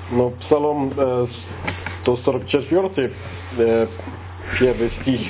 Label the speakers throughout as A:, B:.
A: Но Псалом 144, первый стих,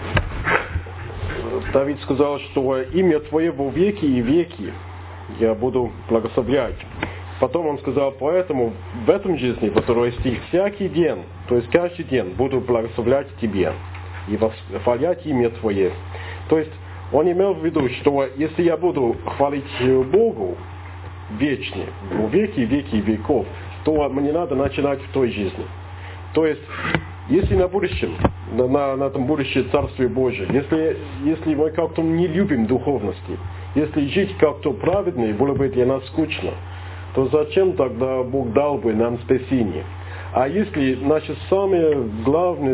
A: Давид сказал, что имя Твое во веки и веки я буду благословлять. Потом он сказал, поэтому в этом жизни, во второй стих, всякий день, то есть каждый день буду благословлять Тебе и восхвалять имя Твое. То есть он имел в виду, что если я буду хвалить Богу вечно, в веки и веки веков, то мне надо начинать в той жизни. То есть, если на будущем, на этом будущем Царстве Божие, если мы как-то не любим духовности, если жить как-то праведно было бы для нас скучно, то зачем тогда Бог дал бы нам спасение? А если наши самые главные,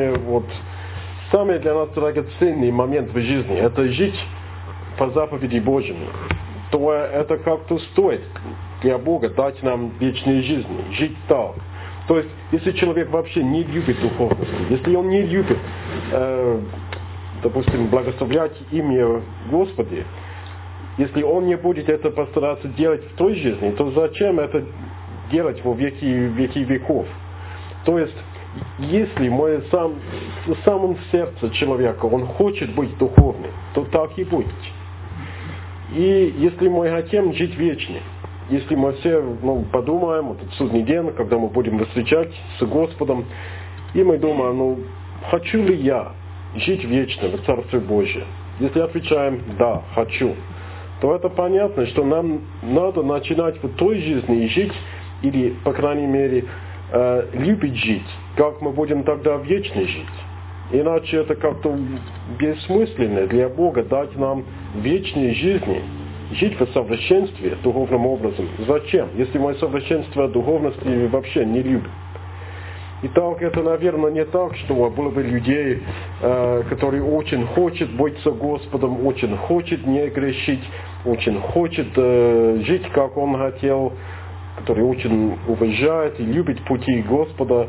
A: самый для нас драгоценный момент в жизни, это жить по заповеди Божьим, то это как-то стоит для Бога дать нам вечную жизнь, жить так. То есть, если человек вообще не любит духовности, если он не любит, допустим, благословлять имя Господи, если он не будет это постараться делать в той жизни, то зачем это делать во веки веков? То есть, если в самом сердце человека он хочет быть духовным, то так и будет. И если мы хотим жить вечно, если мы все подумаем, этот судный день, когда мы будем встречать с Господом, и мы думаем, хочу ли я жить вечно в Царстве Божьем? Если отвечаем «да, хочу», то это понятно, что нам надо начинать в той жизни жить, или, по крайней мере, любить жить, как мы будем тогда вечно жить. Иначе это как-то бессмысленно для Бога дать нам вечные жизни, жить в совершенстве духовным образом. Зачем? Если мы совершенство духовности вообще не любим. Итак, это, наверное, не так, что было бы людей, которые очень хотят быть со Господом, очень хотят не грешить, очень хотят жить, как Он хотел, который очень уважает и любит пути Господа,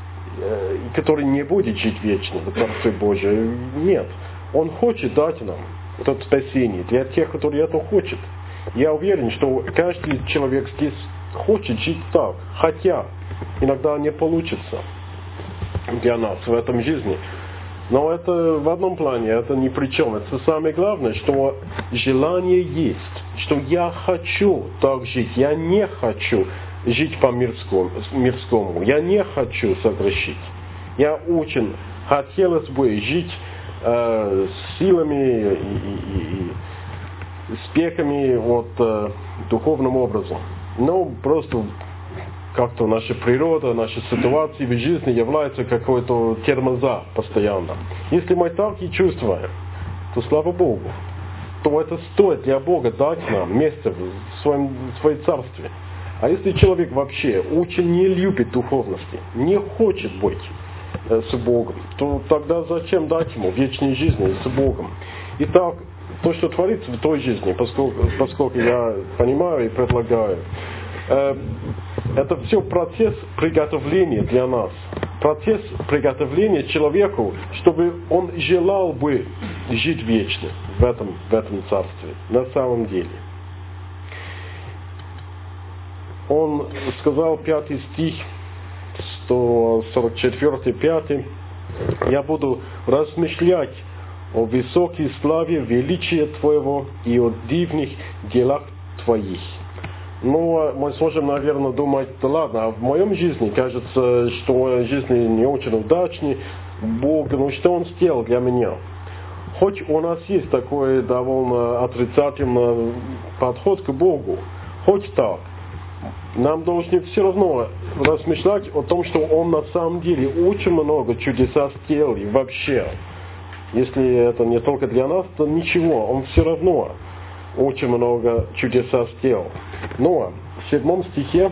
A: и который не будет жить вечно в Царстве Божие. Нет. Он хочет дать нам это спасение для тех, которые это хотят. Я уверен, что каждый человек здесь хочет жить так, хотя иногда не получится для нас в этом жизни. Но это в одном плане, это ни при чем. Это самое главное, что желание есть, что я хочу так жить, я не хочу жить по мирскому, я не хочу согрешить. Я очень хотелось бы жить силами и спеками духовным образом. Но просто как-то наша природа, наши ситуации в жизни являются какой-то тормоза постоянно. Если мы так и чувствуем, то слава Богу, то это стоит для Бога дать нам место в своем царстве. А если человек вообще очень не любит духовности, не хочет быть с Богом, то тогда зачем дать ему вечной жизни с Богом? Итак, то, что творится в той жизни, поскольку я понимаю и предлагаю, это все процесс приготовления для нас. Процесс приготовления человеку, чтобы он желал бы жить вечно в этом царстве, на самом деле. Он сказал, 5 стих, 144, 5, «Я буду размышлять о высокой славе величия Твоего и о дивных делах Твоих». Ну, мы сможем, наверное, думать, да ладно, а в моем жизни кажется, что жизнь не очень удачная. Бог, что Он сделал для меня? Хоть у нас есть такой довольно отрицательный подход к Богу, хоть так, нам должны все равно размышлять о том, что Он на самом деле очень много чудеса сделал и вообще. Если это не только для нас, то ничего, Он все равно очень много чудеса сделал. Но в 7 стихе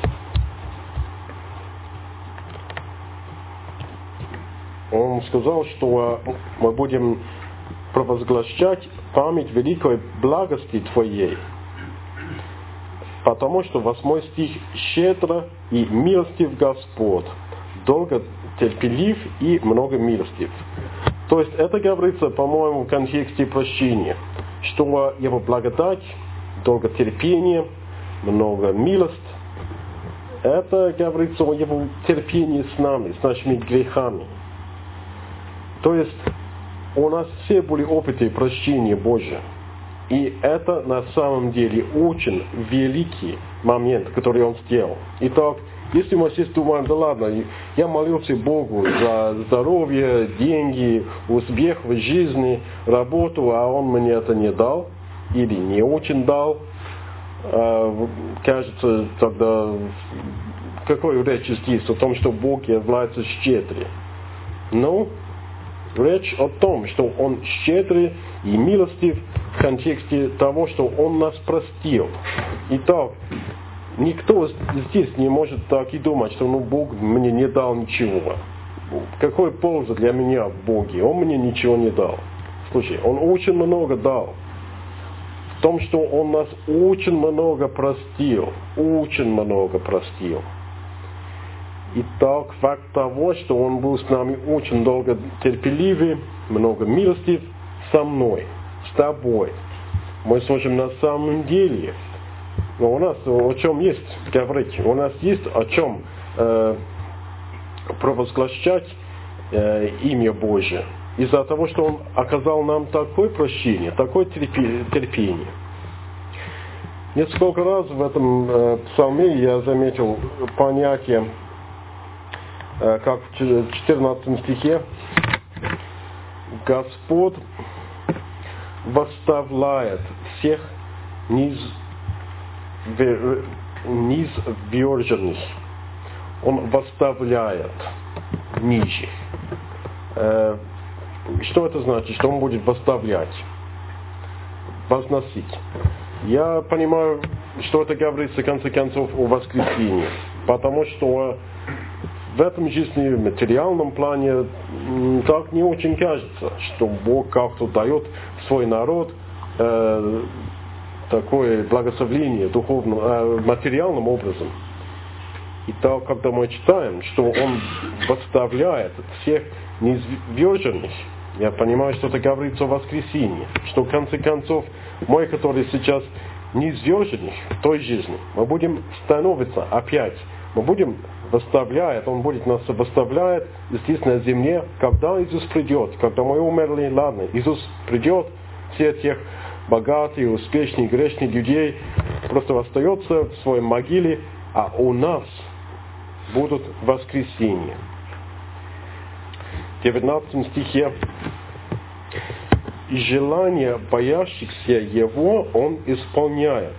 A: он сказал, что мы будем провозглашать память великой благости Твоей. Потому что 8 стих: «Щедро и милостив Господь, долго терпелив и много милостив». То есть это говорится, по-моему, в контексте прощения, что Его благодать, долготерпение, много милость, это говорится о Его терпении с нами, с нашими грехами. То есть у нас все были опыты прощения Божия. И это на самом деле очень великий момент, который Он сделал. Итак, если мы здесь думаем, да ладно, я молился Богу за здоровье, деньги, успех в жизни, работу, а Он мне это не дал, или не очень дал, кажется, тогда какой речь здесь о том, что Бог является щедрым? Ну, речь о том, что Он щедрый и милостив в контексте того, что Он нас простил. Итак, никто здесь не может так и думать, что Бог мне не дал ничего. Какой польза для меня в Боге? Он мне ничего не дал. Слушай, Он очень много дал. В том, что Он нас очень много простил. Очень много простил. Итак, факт того, что Он был с нами очень долго терпеливый, много милостив, со мной, с тобой. Мы сможем на самом деле, но у нас о чем есть говорить, у нас есть о чем провозглашать имя Божие. Из-за того, что Он оказал нам такое прощение, такое терпение. Несколько раз в этом псалме я заметил понятие, как в 14 стихе, Господь восставляет всех низверженных. Он восставляет ниже. Что это значит? Что Он будет восставлять? Возносить. Я понимаю, что это говорится в конце концов о воскресении. Потому что в этом жизни, в материальном плане, так не очень кажется, что Бог как-то дает свой народ такое благословение духовным, материальным образом. И так, когда мы читаем, что Он восставляет всех низверженных, я понимаю, что это говорится о воскресении, что в конце концов мы, которые сейчас низвержены в той жизни, мы будем становиться опять, мы будем восставляет, Он будет нас восставляет здесь на земле, когда Иисус придет, когда мы умерли, ладно, Иисус придет, все тех богатых, успешных, грешных людей просто остается в своей могиле, а у нас будут воскресения. В 19 стихе: «И желания боящихся Его Он исполняет».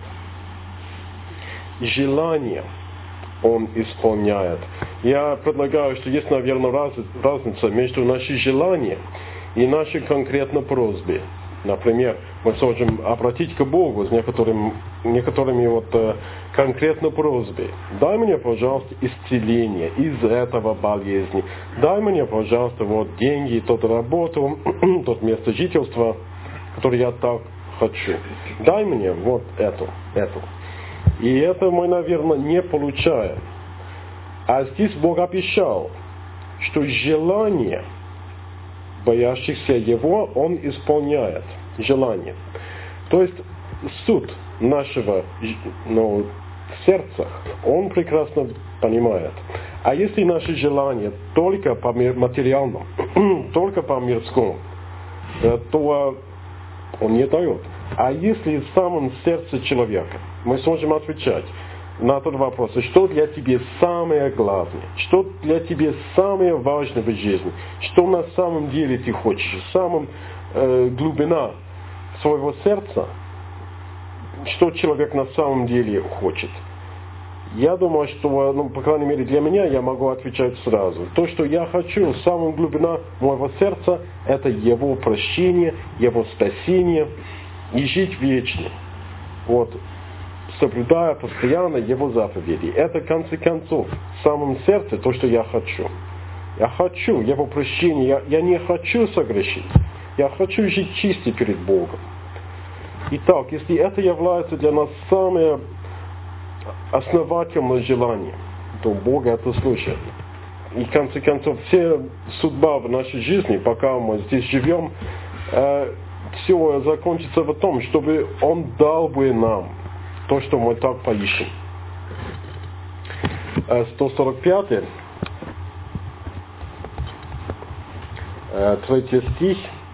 A: Желание Он исполняет. Я предлагаю, что есть, наверное, разница между нашими желаниями и нашей конкретной просьбой. Например, мы сможем обратить к Богу с некоторыми конкретной просьбой. Дай мне, пожалуйста, исцеление из этого болезни. Дай мне, пожалуйста, деньги, работу, тот место жительства, которое я так хочу. Дай мне эту. И это мы, наверное, не получаем. А здесь Бог обещал, что желание боящихся Его Он исполняет. Желание. То есть суд нашего сердца Он прекрасно понимает. А если наши желания только по материальному, только по мирскому, то Он не дает. А если в самом сердце человека мы сможем отвечать на этот вопрос, что для тебя самое главное, что для тебя самое важное в жизни, что на самом деле ты хочешь, самая глубина своего сердца, что человек на самом деле хочет. Я думаю, что, по крайней мере для меня, я могу отвечать сразу. То, что я хочу, самая глубина моего сердца, это Его прощение, Его спасение и жить вечно. Соблюдая постоянно Его заповеди. Это, в конце концов, в самом сердце то, что я хочу. Я хочу Его прощения, я не хочу согрешить. Я хочу жить чисто перед Богом. Итак, если это является для нас самое основательное желание, то Бог это слышит. И в конце концов, вся судьба в нашей жизни, пока мы здесь живем, все закончится в том, чтобы Он дал бы нам то, что мы так поищем. 145, 3 стих.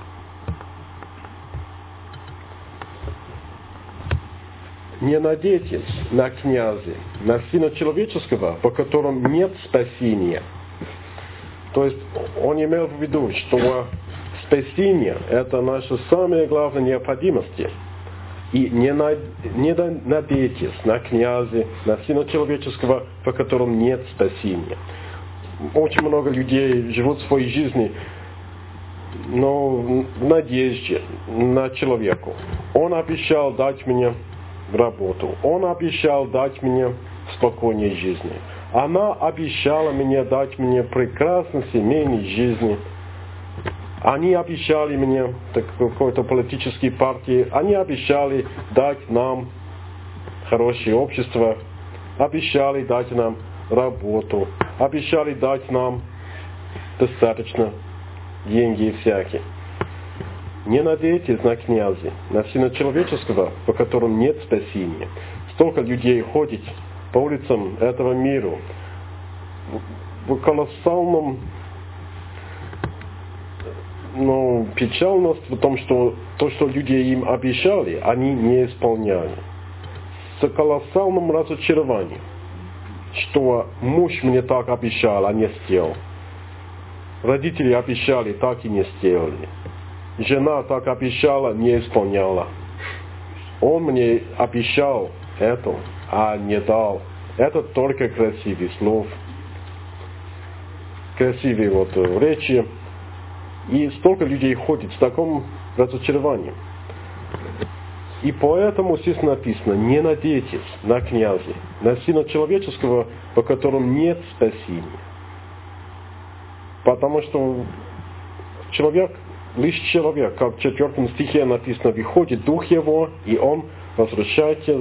A: Не надейтесь на князя, на Сына Человеческого, по которому нет спасения. То есть он имел в виду, что спасение – это наша самая главная необходимость. И не надейтесь на князя, на Сына Человеческого, по которому нет спасения. Очень много людей живут в своей жизни, но в надежде на человека. Он обещал дать мне работу. Он обещал дать мне спокойной жизни. Она обещала мне дать мне прекрасной семейной жизни. Они обещали мне, какой-то политической партии, они обещали дать нам хорошее общество, обещали дать нам работу, обещали дать нам достаточно деньги всякие. Не надейтесь на князя, на Сына Человеческого, по которому нет спасения. Столько людей ходит по улицам этого мира в колоссальном печальность в том, что то, что люди им обещали, они не исполняли. С колоссальным разочарованием, что муж мне так обещал, а не сделал. Родители обещали, так и не сделали. Жена так обещала, не исполняла. Он мне обещал это, а не дал. Это только красивые слов, красивые речи. И столько людей ходит с таким разочарованием. И поэтому здесь написано: не надейтесь на князя, на Сына Человеческого, по которому нет спасения. Потому что человек, лишь человек, как в 4 стихе написано, выходит Дух Его, и он возвращается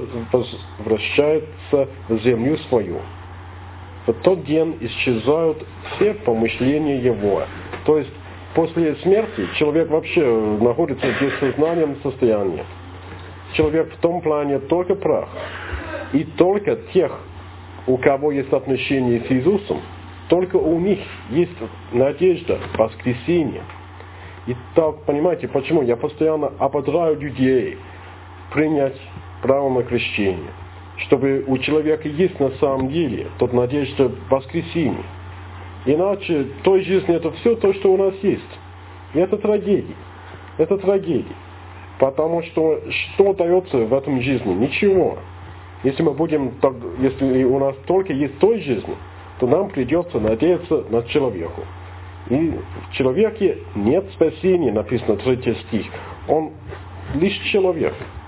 A: в землю свою. В тот день исчезают все помышления его. То есть после смерти человек вообще находится в бессознательном состоянии. Человек в том плане только прах. И только тех, у кого есть отношения с Иисусом, только у них есть надежда воскресения. И так, понимаете, почему я постоянно ободряю людей принять право на крещение, чтобы у человека есть на самом деле тот надежда воскресения. Иначе той жизни это все то, что у нас есть. И это трагедия. Это трагедия. Потому что дается в этом жизни? Ничего. Если если у нас только есть той жизни, то нам придется надеяться на человека. И в человеке нет спасения, написано 3 стих. Он лишь человек.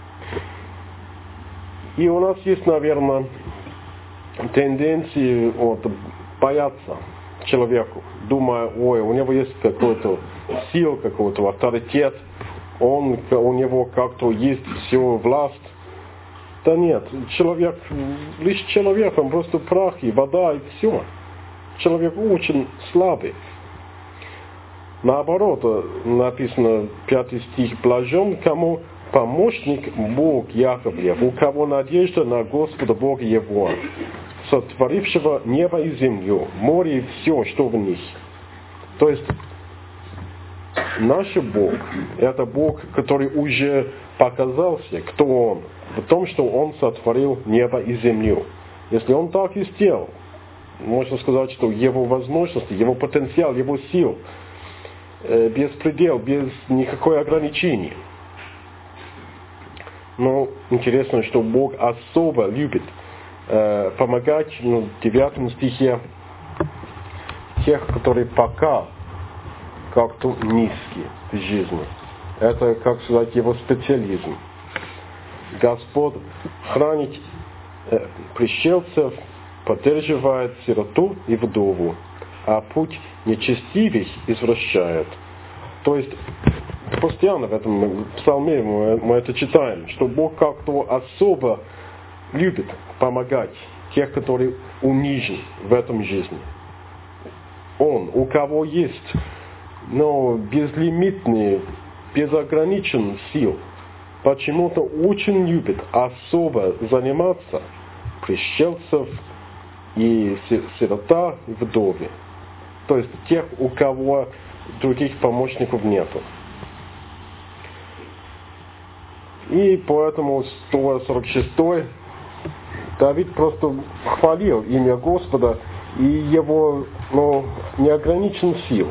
A: И у нас есть, наверное, тенденции бояться человеку, думая, у него есть какой-то сила, какой-то авторитет, у него как-то есть все власть. Да нет, человек, лишь человек, он просто прах и вода и все. Человек очень слабый. Наоборот, написано 5 стих: блажен, кому помощник Бог Яковлев, у кого надежда на Господа Бога его, сотворившего небо и землю, море и все, что в них. То есть, наш Бог, это Бог, который уже показался, кто Он, в том, что Он сотворил небо и землю. Если Он так и сделал, можно сказать, что Его возможности, Его потенциал, Его сил, без предела, без никакой ограничений. Но интересно, что Бог особо любит помогать, в 9 стихе, тех, которые пока как-то низкие в жизни. Это, как сказать, его специализм. Господь хранит пришельцев, поддерживает сироту и вдову, а путь нечестивых извращает. То есть, постоянно в этом псалме мы это читаем, что Бог как-то особо любит помогать тех, которые унижены в этом жизни. Он, у кого есть безлимитные, безограниченные сил, почему-то очень любит особо заниматься пришельцев, и сирота вдове. То есть тех, у кого других помощников нету. И поэтому 146 Давид просто хвалил имя Господа и его неограничен сил.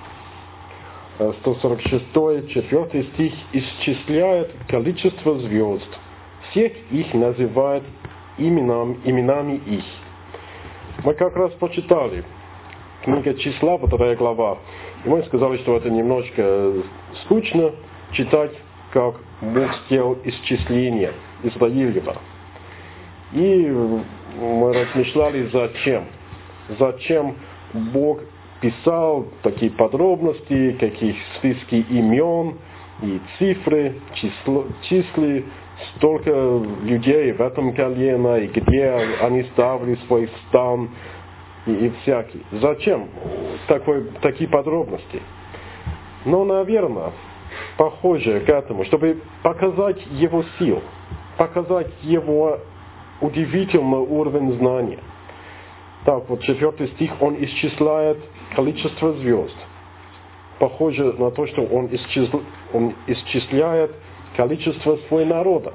A: 146, 4 стих исчисляет количество звезд. Всех их называет именами их. Мы как раз почитали книга Числа, 2 глава. И мы сказали, что это немножко скучно читать, как Бог сделал исчисление Израилева. И мы размышляли, зачем Бог писал такие подробности, каких списки имен и цифры, числа, столько людей в этом колене, и где они ставили свой стан, и всякие. Зачем такие подробности? Ну, наверное, похоже к этому, чтобы показать его силу, показать его удивительный уровень знания. Так, вот 4 стих, он исчисляет количество звезд. Похоже на то, что он исчисляет количество своего народа.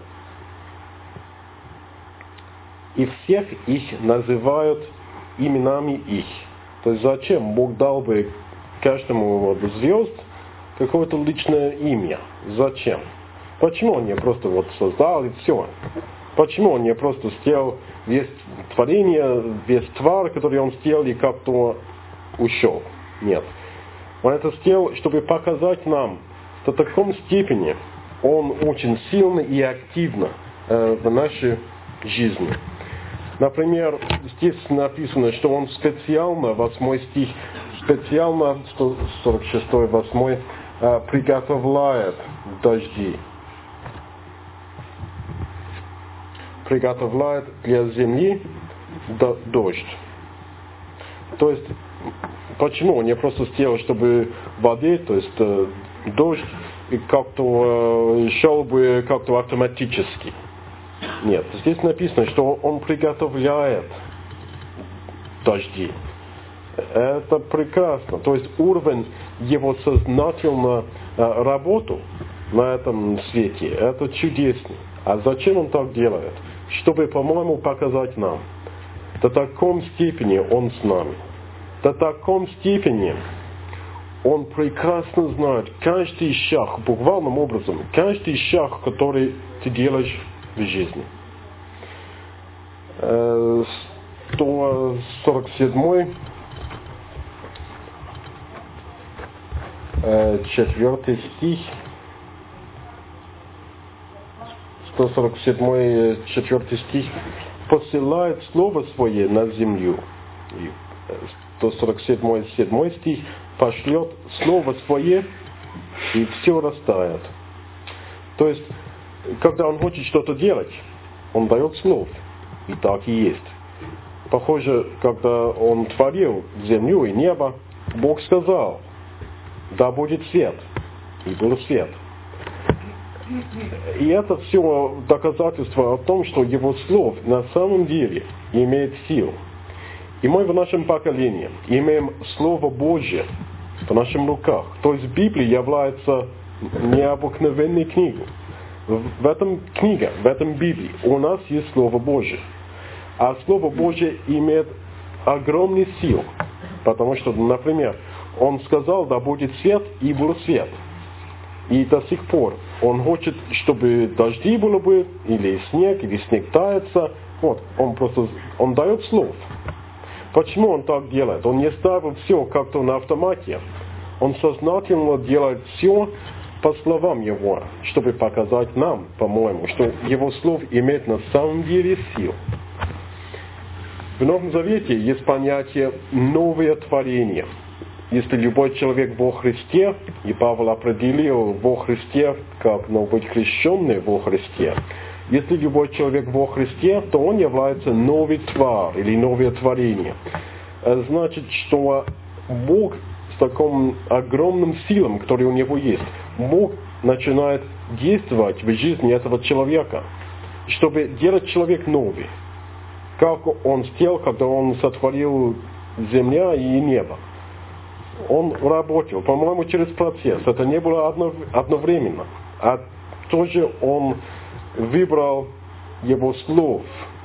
A: И всех их называют именами их. То есть зачем Бог дал бы каждому звезд какое-то личное имя? Зачем? Почему он не просто создал и все? Почему он не просто сделал весь творение, весь твар, который он сделал, и как-то ушел? Нет. Он это сделал, чтобы показать нам, что в таком степени он очень сильно и активно в нашей жизни. Например, здесь написано, что он специально, 8 стих, специально, 146, 8, приготовляет дожди. Приготовляет для земли дождь. То есть, почему он не просто сделал, чтобы в воде, то есть дождь как-то шел бы как-то автоматически? Нет, здесь написано, что он приготовляет дожди. Это прекрасно. То есть уровень его сознательной работы на этом свете, это чудесно. А зачем он так делает? Чтобы, по-моему, показать нам. До таком степени он с нами. До таком степени он прекрасно знает каждый шаг, буквальным образом, каждый шаг, который ты делаешь в жизни. 147, 4 стих. 147, 4 стих. Посылает слово свое на землю. 147, 7 стих. Пошлет слово свое, и все растает. То есть, когда он хочет что-то делать, он дает слов. И так и есть. Похоже, когда он творил землю и небо, Бог сказал: да будет свет. И был свет. И это все доказательство о том, что его слов на самом деле имеет силу. И мы в нашем поколении имеем Слово Божье в наших руках. То есть Библия является необыкновенной книгой. В этом книге, в этом Библии у нас есть Слово Божье. А Слово Божье имеет огромную силу. Потому что, например, Он сказал: да будет свет, и был свет. И до сих пор Он хочет, чтобы дожди было бы, или снег тается. Вот, Он дает слов. Почему Он так делает? Он не ставит все как-то на автомате. Он сознательно делает все по словам Его, чтобы показать нам, по-моему, что Его слов имеет на самом деле силу. В Новом Завете есть понятие «новое творение». Если любой человек во Христе, и Павел определил во Христе, как быть крещенный во Христе, если любой человек во Христе, то он является новый твар или новое творение. Значит, что Бог с таким огромным силом, который у него есть, Бог начинает действовать в жизни этого человека, чтобы делать человек новый. как Он сделал, когда Он сотворил земля и небо. Он работал, по-моему, через процесс. Это не было одновременно. А тоже Он выбрал Его слов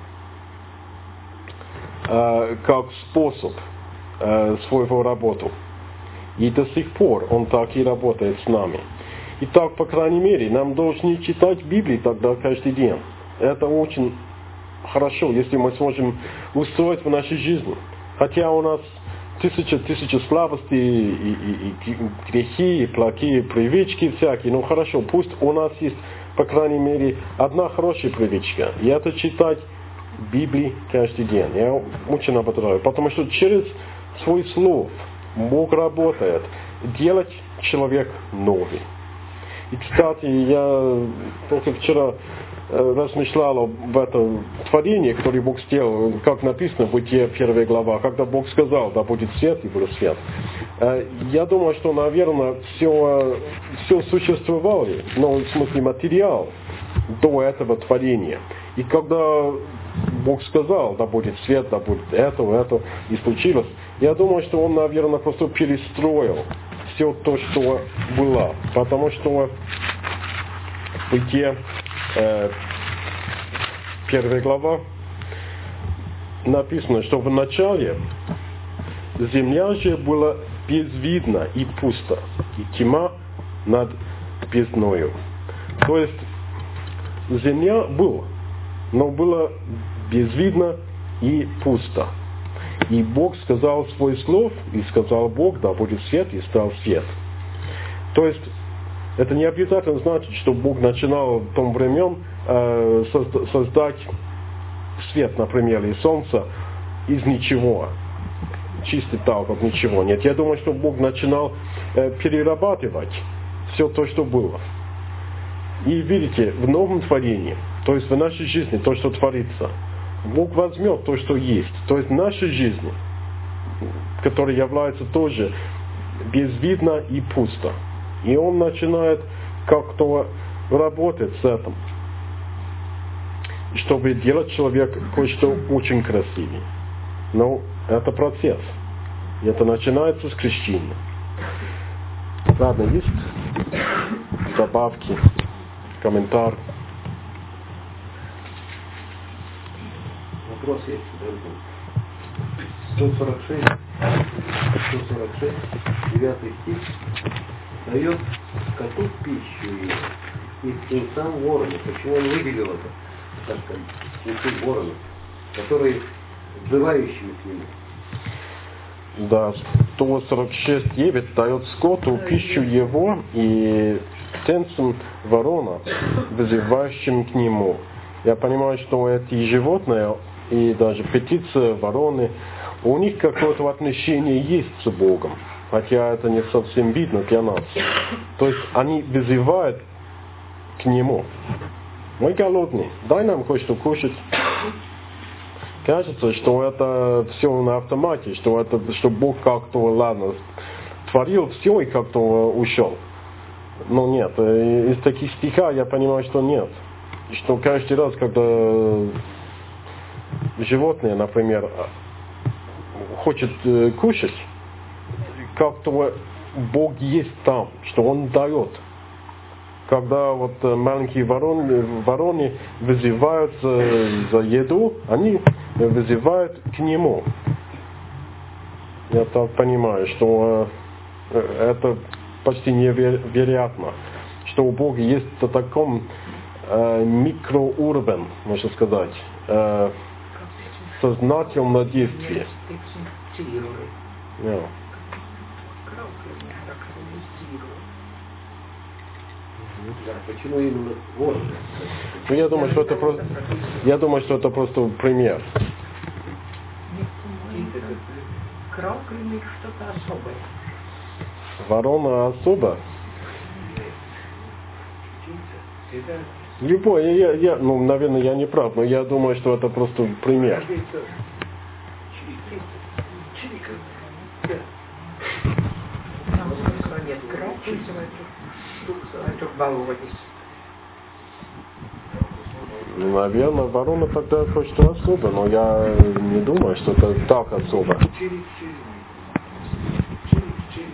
A: как способ своего работы. И до сих пор Он так и работает с нами. И так, по крайней мере, нам должны читать Библию тогда каждый день. Это очень хорошо, если мы сможем устроить в нашей жизни. Хотя у нас тысяча слабостей и грехи, и плохие привычки всякие. Ну хорошо, пусть у нас есть, по крайней мере, одна хорошая привычка. И это читать Библию каждый день. Я очень обожаю. Потому что через свой слов Бог работает. Делать человек новый. И, кстати, я только вчера размышлял об этом творении, которое Бог сделал, как написано в Бытие 1 глава, когда Бог сказал, да будет свет, и был свет. Я думаю, что, наверное, все существовало, ну, в смысле материал, до этого творения. И когда Бог сказал, да будет свет, да будет это, и случилось, я думаю, что Он, наверное, просто перестроил все то, что было. Потому что в Бытие 1 глава написано, что в начале земля же была безвидна и пуста, и тьма над бездною. То есть земля была, но была безвидна и пусто. И Бог сказал свой слов, и сказал Бог, да будет свет, и стал свет. То есть это не обязательно значит, что Бог начинал в том времен создать свет, например, и солнце из ничего. Чисто так, как ничего. Нет, я думаю, что Бог начинал перерабатывать все то, что было. И видите, в новом творении, то есть в нашей жизни, то, что творится, Бог возьмет то, что есть. То есть в нашей жизни, которая является тоже безвидна и пусто. И Он начинает как-то работать с этим, чтобы делать человек кое-что очень красивее. Но это процесс. И это начинается с крещения. Ладно, есть добавки, комментарий?
B: Вопрос есть. 146, 9 стих. Дает скоту пищу и птенцам ворону. Почему он выделил это, так сказать, птенцы ворона, которые взывающими к нему?
A: Да, 146:9 дает скоту пищу его и птенцам ворона, вызывающим к нему. Я понимаю, что эти животные и даже птицы, вороны, у них какое-то отношение есть с Богом, хотя это не совсем видно для нас. То есть они вызывают к Нему. Мы голодные, дай нам кое-что кушать. Кажется, что это все на автомате, что Бог как-то, ладно, творил все и как-то ушел. Но нет, из таких стиха я понимаю, что нет. Что каждый раз, когда животные, например, хочет кушать, как-то Бог есть там, что Он дает. Когда вот маленькие вороны вызывают за еду, они вызывают к Нему. Я так понимаю, что это почти невероятно, что у Бога есть в таком микроуровень, можно сказать, сознательное действие. Yeah.
B: Да, почему именно ворон?
A: Ну, я думаю, что это просто пример.
C: Кроками что-то особое.
A: Ворона особо? Любой, ну, наверное, я не прав, но я думаю, что это просто пример.
C: Нет, кроками, баловались.
A: Ну, наверное, ворона тогда кое-что особо, но я не думаю, что это так особо.
D: Через